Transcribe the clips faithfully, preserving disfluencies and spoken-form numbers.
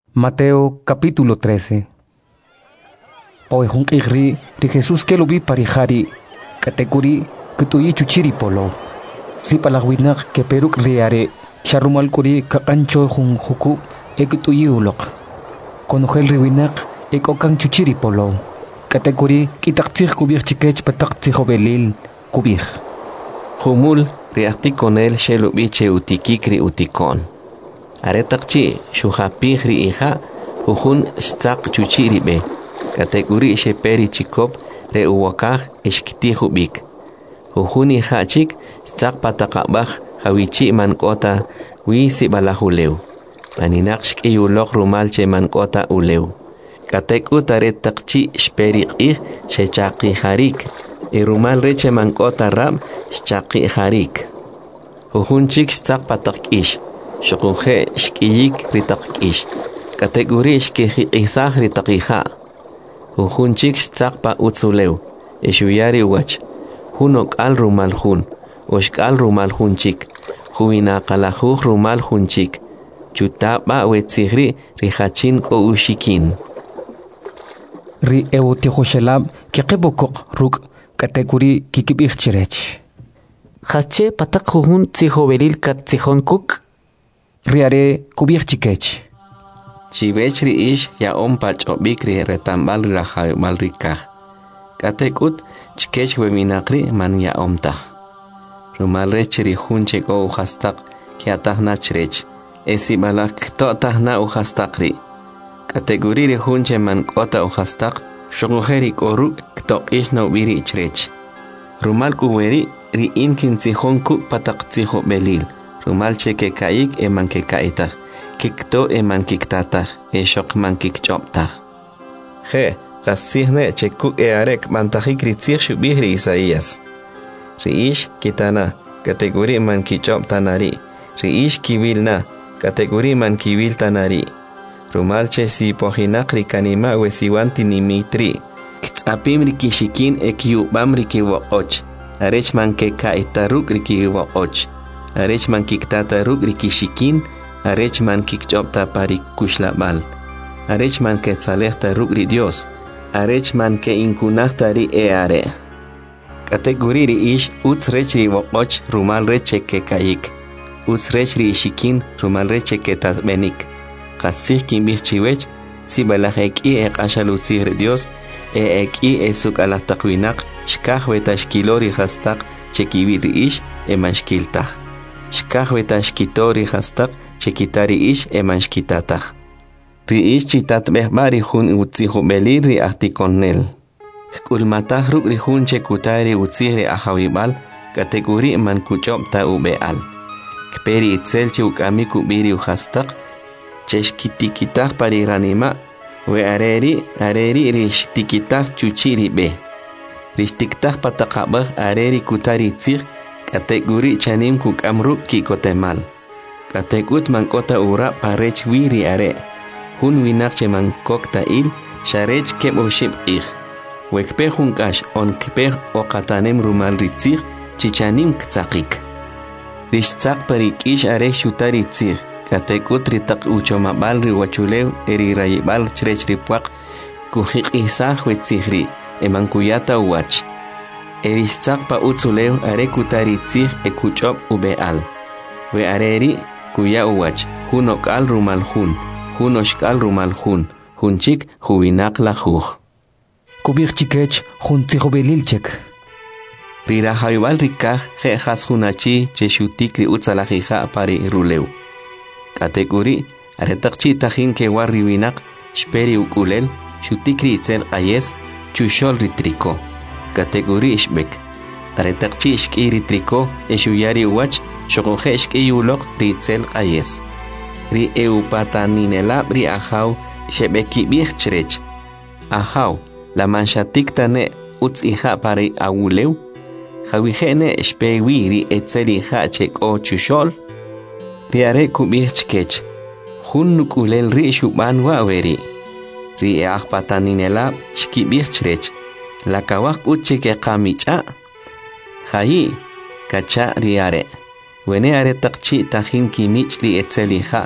Mateo capítulo trece. Pawehun ri ri Jesús que lo vi parijari, categorí que tuyi chuchiri polo. Si palagwinak que peruk riare, sharumal kuri kakancho jun juku, e que tuyi ulok. Conojel riwinak, e kokan chuchiri polo. Categorí kitaktir kubir chikech pataktir belil, kubir. Humul riakti con él shelubiche utikikri utikon. Aretakchi shuhapihri hija uhun stak chuchiribe. Kategori sheperi chikop re uwakah ishkitihubik. Uhun hija chik stak patakabah hawichi mankota wisi balahuleu. Maninakshk iyulok rumalche mankota uleu. Katekut aretakchi shperi ih shechaki harik. Irumal reche mankota ram shchaki harik. Uhun chik stak patak ish. Shokunje shkiyik ritakish. Kategori shkiji isah ritakija. Uhunchik stakpa utzuleu. Ishuyari wach. Hunok al rumal hun. Oshkal rumal hunchik. Huina kalahuj rumal hunchik. Chutapa wetzigri rihachin ko ushikin. Ri eutihoshelab kikibokok ruk kategori kikibich chirech. Hache patak hun tzihoberil kat tzihon kuk. Riare kubir chikech. Chivechri ish ya ompach obikri retambal rahay malrikah. Katekut chikech weminakri man ya omtah. Rumalrechri hunche go uhastak kiatah nachrech. Esi balak to tahna uhastakri. Kategori hunche man kota uhastak. Shogujeri koru kto ish no biri chrech. Rumal kuberi ri inkin tzihon kuk patak tziho belil. Rumal cheke kaik eman ke kaitah. Kikto eman kiktatah. E shok man kikchoptah. Je, gasihne chekuk e arek mantajik ritzih shubihri Isaías. Riish kitana, kategori man kichoptanari. Riish kivilna, kategori man kivil tanari. Rumal che si pohinak rikanima wesiwanti nimitri. Ktsapim rikishikin e kiubam rikiwoch. Arech man ke kaitaruk rikiwoch. Arech man kiktata ruk rikishikin, arech man kikchopta parik kushlabal. Arech man ke tzalehta ruk ri Dios, arech man ke inkunahta ri eare. Kategori ri ish utz rech ri wokoch rumal reche ke kaik. Utz rech ri ishikin rumal reche ke tasbenik. Kasih kimbih chiwech, si balaj eki e kashalutzih ri Dios, e eki e suk alah takwinak, shkah wetashkilori hastak chekibi ri ish e manshkiltah. Shkahweta shkitori hastak chekitari ish eman shkitatah. Ri ish chitat behbari hun utzihu belir ri ahtikonel. Kulmatah ruk ri hun chekutari utzihri ahawibal kategori man kuchopta ubeal. Kperi itzel che ukami kubiri uhastak cheshkitikitah pari ranima we areri areri rishtikitah chuchiri be. Rishtiktah patakabah areri kutari tzih kategori chanim kuk amruk ki kotemal. Kategut mankota ura parech wiri are. Hun winakche mankokta il sharech keb oshib ich. Wekpe hunkash on kpeh o katanem rumal ritzich chichanim ktsakik. Rishtzak parik ish are shutari tzich. Kategut ritak uchomabal riwachulew eri rayibal chrech ripuak kuhik isah wetzihri emankuyata uwach. Erishtzak pa utzuleu are kutari tzih e kuchop ubeal. We areri kuya uwach, hunok al rumal hun, hunoshkal rumal hun, hunchik huinak la juj. Kubir chikech hun tzihobelilchek. Rira hayubal rikah je has hunachi che shutikri utzalajija pari ruleu. Kategori aretakchi tajin ke warriwinak shperi ukulel shutikri itzel ayes chushol ritriko. Kategori ishbek. Aretakchi ishkiri triko eshuyari uwach shokoje ishkiyulok ritzel ayes. Ri eupataninelab ri ahaw shebeki bich chrech. Ahaw la manshatik tane utz ija pare awuleu. Jawihene shpewi ri etzeli ija chek o chushol. Ri are kubich chkech. Hun nukulel ri shuban waweri. Ri eahpataninelab shkibich chrech. La kawak uche ke kamicha. Hayi, kacha riare. Wene are takchi tajin kimich li etzelija.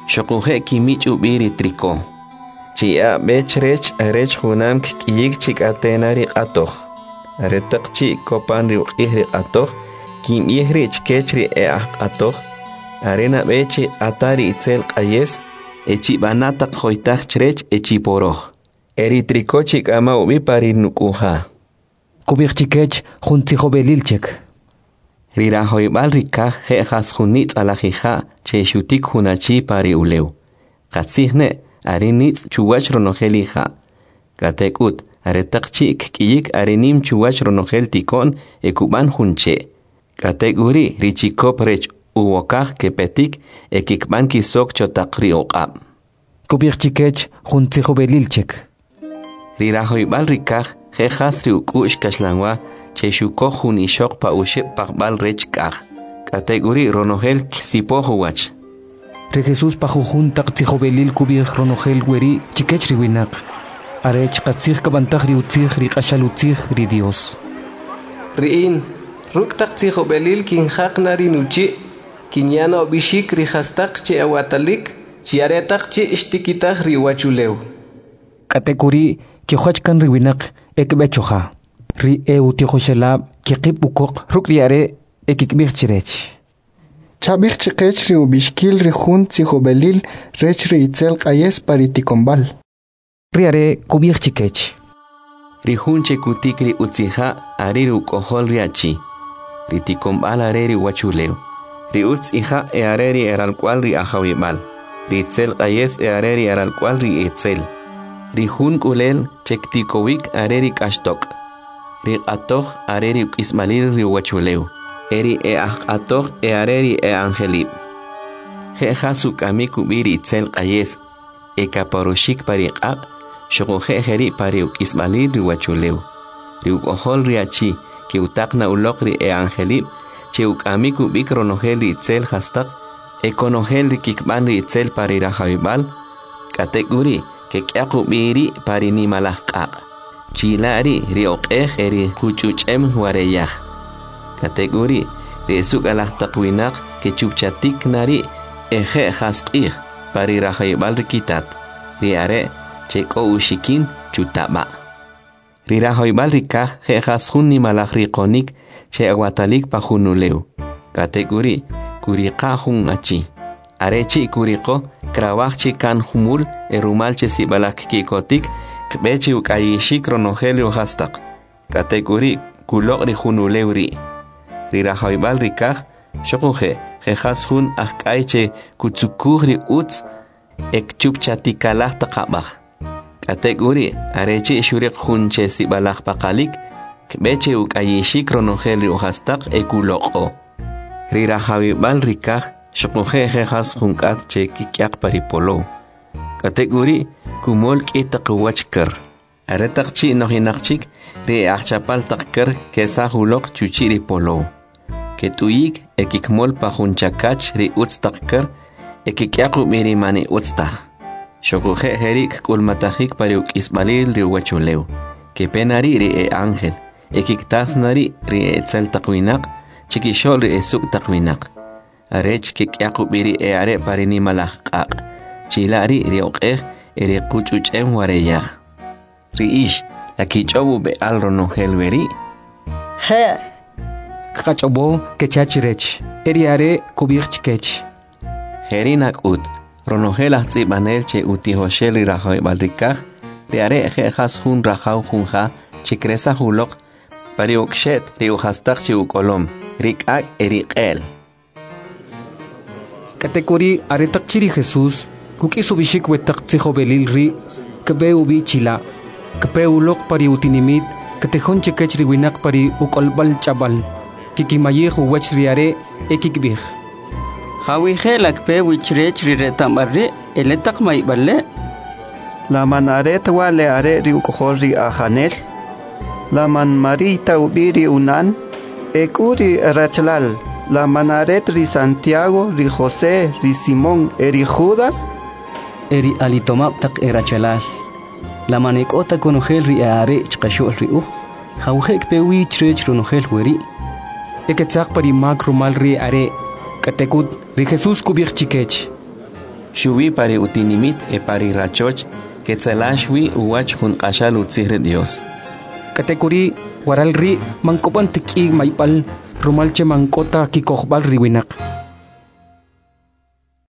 Shokuje kimich ubiri triko. Chia bechrech arech hunam kiyik chik atenari atoh. Aretak chi kopan riu ihri atoh. Kim ihri chkechri e atoh. Arena beche atari itzel qayes. Echi banatak hoitach chrech echi poroh. Eri triko chik ama ubi pari nukuha. Kubik chikech juntijo belilchek. Rira hoibal rika he has junit alajija che shutik hunachi pari uleu. Katsihne arinitz chuwach ronojelija. Katekut aretak chik kiyik arinim chuwach ronojel tikon ekuban junche. Kateguri richikop rech uwokaj kepetik ekikban kisok chotakri oqab. Kubik chikech juntijo belilchek. Rira hoibal rika he has riukush kashlangwa che shuko hun ishok pa ushe pakbal rech kaj. Kateguri ronojel kisipojo wach. Re Jesús pajujun tak tijobelil kubik ronojel weri chikech riwinak. Arech katzig kabantag riutzig riqashalutzig ri Dios. Riin, ruk tak tijobelil kinjak nari nuchi, kinyana obishik rihastak che awatalik, chiaretak che ishtikitag riwachuleu. Kateguri kihuachkan riwinak ekbechoja. Ri eu tijoshelab kikip ukok ruk riare ekikbik chirech. Chabik chikech ri ubishkil ri jun tijobelil rech ri itzel qayes pariticombal. Riare kubik chikech. Rihun chekutik ri utzija ariru kohol riachi. Riticombal areri wachuleu. Ri utzija e areri eral cual ri ajawibal. Ri itzel qayes e areri eral cual ri itzel. Rihun kulel chektikowik areri kashtok. Ri atoh areri ismalil ri wachuleu. Eri e atoh e areri e angelib. Jeja su kamiku biri itzel qayes. E kaparoshik pariqab. Shogoje jeri pariuk ismalil ri wachuleu. Ri ukohol riachi ki utakna ulokri e angelib. Che ukamiku bikronogel ri itzel hastak. E konogel ri kikban ri itzel parirajabibal. Kateguri ke kyaku biri parini malahqaq. Chilari rioqej eri huchuchem huareyaj. Kateguri resuk alahtakwinaq ke chupchatik nari eje hasqij parirajabibal rikitat. Riare cheko ushikin chutaba. Rirajoibal rikaj jejas junni malajriqonik che aguatalik pajunuleu. Kateguri kuriqa jun achi. Arechi kuriqo krawajchi kan humul erumalche sibalak kikotik kbechi ukayishik ronogelio hastak. Kateguri kuloqri junuleuri. Rirajoibal rikaj shokuje jejas jun ajkaiche kutsukugri utz ek chupchatikalaj taqabaj. Kateguri arechi shuriq junche sibalaj paqalik kbechi ukayishik ronogelio hastak ekuloqo. Rirajoibal rikaj shokuje jejas junkat che kikyak paripolo. Kateguri kumol kitak wachkar. Aretak chi nohinakchik re achapal takkar kesa hulok chuchiri polo. Ketuyik ekikmol pa junchakach re utstakkar ekikyaku mirimani utstak. Shokuje herik kulmatajik pariuk isbalil ri wachuleu. Kepenari ri e ángel. Ekiktasnari ri e etzel takwinak. Chikishol ri esuk takwinak. Arech kikyaku biri e are parini malahqaq. Chilari ri oqej eri kuchuchem wareyaj. Riish, akichobu be alronogel veri. He. Kachobo kechachirech. Eri are kubik chikech. Herinak ut. Ronogel azzibanel che utihoshel rirajoibal rikaj. Riare jejas jun rajau junja. Chikresa hulok. Pariukshet riujastak chi ukolom. Rikak eriqel. Kateguri aretak chiri Jesús. Kukisu bishik wetak tijobelil ri. Kebe ubi chila. Kebe ulok pari utinimit. Katejón chekech riwinak pari ukolbal chabal. Kikimayejo wach riare ekikbij. Hawije lakpe wichrech riretambarre eletak maiballe. La manaret wale are ri ukohol ri ajanel. La man marita ubiri unan. Ekuri rachlal. La manaret ri Santiago, ri José, ri Simón, eri Judas. Eri alitomap tak erachalal. La manekota konogel ri are chkashol ri uh. Hawjek pewi chrech ronogel weri. Eketzak pari mag rumal ri are. Katekut ri Jesús kubik chikech. shubi pari utinimit e pari rachoch quetzalashwi uwach hun qashal utzihre Dios. Katekuri waralri mankopan tiki maipal rumalche mankota kikohbal riwinak.